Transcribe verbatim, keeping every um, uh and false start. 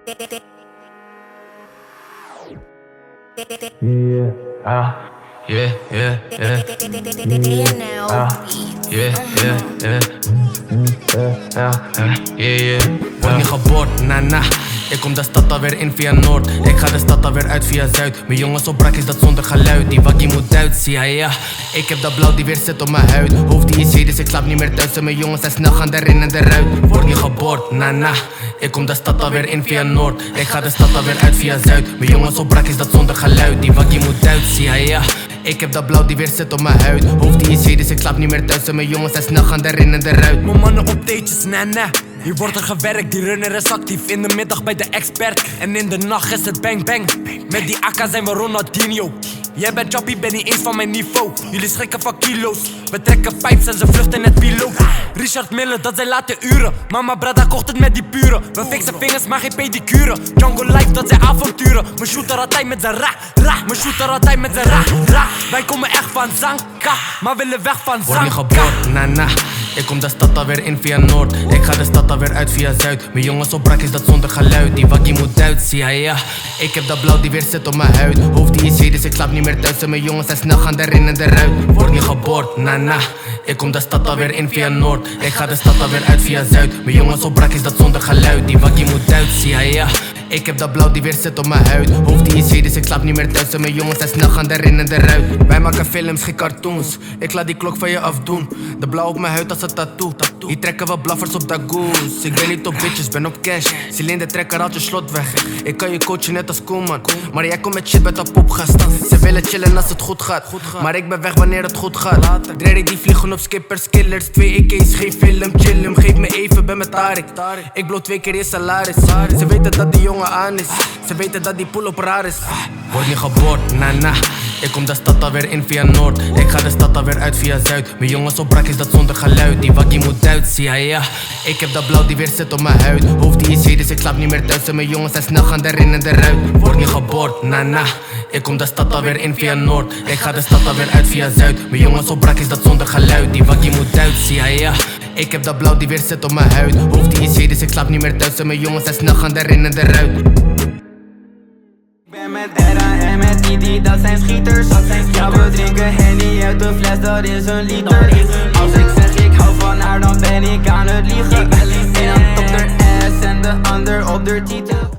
Yeah, ah, yeah, yeah, yeah, ah, yeah, yeah, yeah, yeah, yeah, yeah. Word niet geboord, na na. Ik kom de stad alweer in via Noord. Ik ga de stad alweer uit via Zuid. Mijn jongens op brak is dat zonder geluid. Die waggie moet Duits, ja ja. Ik heb dat blauw die weer zit op mijn huid. Hoofd die is hier, dus ik slaap niet meer thuis. En mijn jongens zijn snel gaan erin en eruit. Word niet geboord, na na. Ik kom de stad alweer in via Noord. Ik ga de stad alweer uit via Zuid. Mijn jongens op brak is dat zonder geluid. Die waggie moet Duits, ja ja. Ik heb dat blauw die weer zit op mijn huid. Hoofd die is hier, dus ik slaap niet meer thuis. En mijn jongens zijn snel gaan erin en eruit. Mijn mannen op teetjes, na na. Hier wordt er gewerkt, die runner is actief. In de middag bij de expert en in de nacht is het bang bang. Met die A K zijn we Ronaldinho. Jij bent choppy, ben niet eens van mijn niveau. Jullie schrikken van kilo's. We trekken pipes en ze vluchten net piloot. Richard Mille, dat zijn late uren. Mama Brada kocht het met die pure. We fixen vingers, maar geen pedicure. Django Life, dat zijn avonturen. Mijn shooter altijd met zijn ra, ra. Mijn shooter altijd met zijn ra, ra. Wij komen echt van Zanka, maar willen weg van Zanka. Word niet geboord, na na. Ik kom de stad alweer in via Noord. Ik ga de stad alweer uit via Zuid. Mijn jongens op brak is dat zonder geluid. Die waggie moet Duits, ja ja. Ik heb dat blauw die weer zit op mijn huid. Hoofd die is hier, dus ik slaap niet meer thuis. En mijn jongens zijn snel gaan erin en eruit. Word niet geboord, na na. Ik kom de stad alweer in via Noord. Ik ga de stad alweer uit via Zuid. Mijn jongens op brak is dat zonder geluid. Die waggie moet Duits, ja ja. Ik heb dat blauw die weer zit op mijn huid. Hoofd die is hier, dus ik slaap niet meer thuis. En mijn jongens zijn snel gaan erin en eruit. Wij maken films, geen cartoons. Ik laat die klok van je afdoen. De blauw op mijn huid als een tattoo. Hier trekken we blaffers op de goose. Ik ben niet op bitches, ben op cash. Cilinder trekker haalt je slot weg. Ik kan je coachen net als Koeman. Maar jij komt met shit met een popgast. Ze willen chillen als het goed gaat. Maar ik ben weg wanneer het goed gaat. Dreddy die vliegen op skippers, killers. Twee E K's, geen film, chill hem. Geef me even, ben met Tarik. Ik blow twee keer je salaris. Ze weten dat die jongen aan is. Ze weten dat die pool op raar is. Word niet geboord, na na. Ik kom de stad alweer in via Noord. Ik ga de stad alweer uit via Zuid. Mijn jongens op brak is dat zonder geluid. Die waggie moet Duits, ja ja. Ik heb dat blauw die weer zit op mijn huid. Hoofd die is hier, dus ik slaap niet meer thuis. En mijn jongens zijn snel gaan erin en eruit. Word niet geboord, na na. Ik kom de stad alweer in via Noord. Ik ga de stad alweer uit via Zuid. Mijn jongens op brak is dat zonder geluid. Die waggie moet Duits, ja ja. Ik heb dat blauw die weer zit op mijn huid. Hoofd die is hier, dus ik slaap niet meer thuis. En mijn jongens zijn snel gaan erin en eruit. Ik ben met Era en met Didi, dat zijn schieters. Ja, we drinken Henny uit de fles, dat is een liter. Als ik zeg ik hou van haar, dan ben ik aan het liegen. En dan top der ass en de ander op der titel.